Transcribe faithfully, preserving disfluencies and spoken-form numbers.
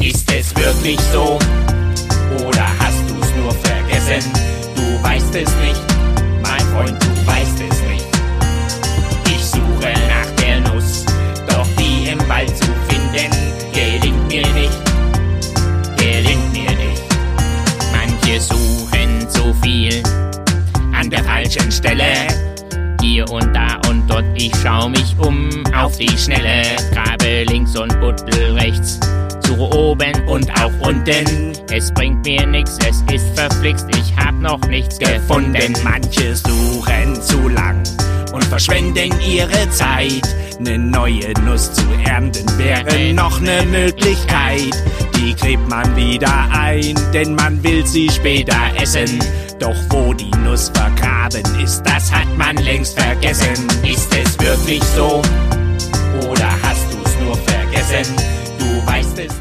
Ist es wirklich so? Oder hast du's nur vergessen? Du weißt es nicht, mein Freund, du weißt es nicht. Ich suche nach der Nuss, doch die im Wald zu finden, gelingt mir nicht, gelingt mir nicht. Manche suchen zu viel an der falschen Stelle, hier und da und dort, ich schau mich um auf die Schnelle, grabe links und buddel rechts, suche oben und auch unten, es bringt mir nix, es ist verflixt, ich hab noch nichts gefunden. Manche suchen zu lang und verschwenden ihre Zeit. Ne neue Nuss zu ernten wäre noch ne Möglichkeit. Die gräbt man wieder ein, denn man will sie später essen. Doch wo die Nuss vergraben ist, das hat man längst vergessen. Ist es wirklich so? Oder hast du's nur vergessen? Du weißt es